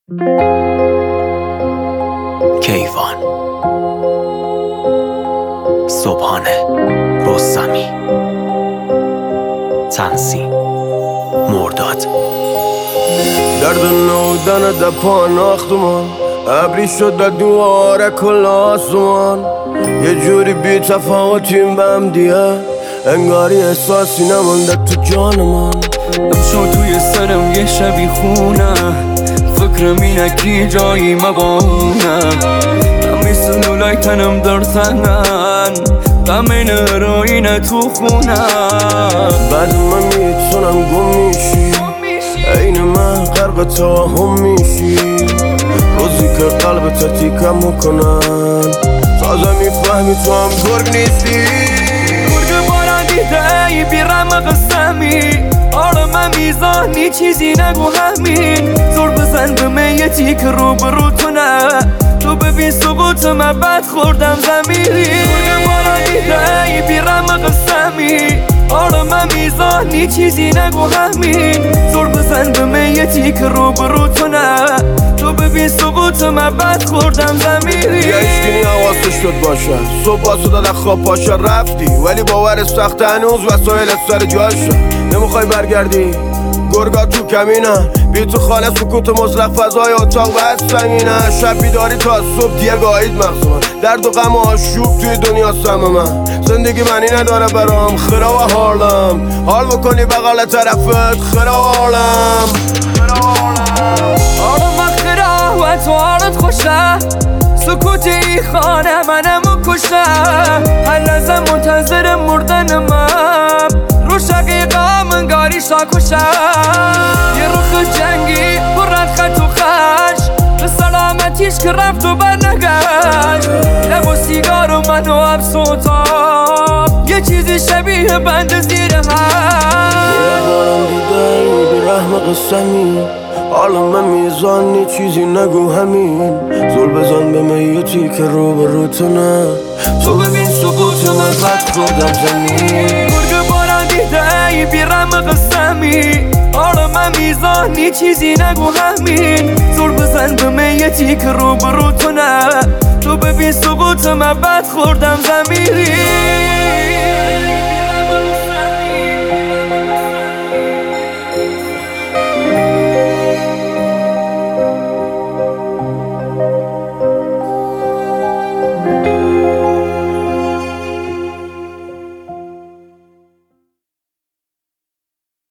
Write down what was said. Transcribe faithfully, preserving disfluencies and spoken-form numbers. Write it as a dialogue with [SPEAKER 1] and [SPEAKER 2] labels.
[SPEAKER 1] کیوان صبحانه رستمی تنظیم مرداد.
[SPEAKER 2] درد نودن در پاناختمان ابری شد در دواره کل آسمان، یه جوری بی تفاوتیم به هم دیگه، انگاری احساسی نمونده تو جان من.
[SPEAKER 3] امشو توی سرم یه شبی خونه، فکرم اینه کی جایی مبونه، مثل لولای تنم در تنن، غم این روینه تو خونه.
[SPEAKER 2] بعد من میتونم گم میشی، این من غرق توهم میشی، روزی که قلبت تیکم میکنن، تازه میفهمی تو هم گرگ نیستی.
[SPEAKER 3] گرگ باران دیده ای بیرم قسمی، آرام میزانی چیزی نگو همین، زور بزن به میتی که رو برو تو نه، تو ببین سقوط من بد خوردم زمینی. گرگ باران دیده ای بیرم قسمی، آرام میزانی چیزی نگو همین، زور بزن به میتی که رو برو تو نه، تو ببین سقوط من بد خوردم زمینی.
[SPEAKER 2] یه اشکینی حواسش شد باشه، صبح باسو داده خواب پاشه رفتی، ولی باور سخت هنوز وسایلت سر جاشه. نمیخوای برگردی گرگا تو کمینه، بی تو خانه سکوت مطلق، فضای اتاق بس سنگینه، شب بیداری تا صبح دیگه گاهید مغز من، درد و غم و آشوب توی دنیا سم من، زندگی منی نداره برام خرا و حالم، حال بکنی بغل طرفت خرا و حالم.
[SPEAKER 3] آرام خرا و تو حالت خوشه، سکوت ای خانه منم کشه، هر لحظه منتظر مردن من، رو شقیقا منگاری شاکوشه، یه رخ جنگی برن خط و خش، به سلامتیش که رفت و برنگشت، لب و سیگار و من و حبس و تاب، یه چیزی شبیه بند زیر هم.
[SPEAKER 2] بارم دیده ای بی رحم قسمی، حالا من میزانی چیزی نگو همین، زور بزن به میتی که رو برو تو نه، تو ببین سقوط من بد خوردم زمین.
[SPEAKER 3] گرگ باران دیده ای بیرم قسمی، حالا من میزانی چیزی نگو همین، زور بزن به میتی که رو برو تو نه، تو ببین سقوط من بد خوردم زمینی.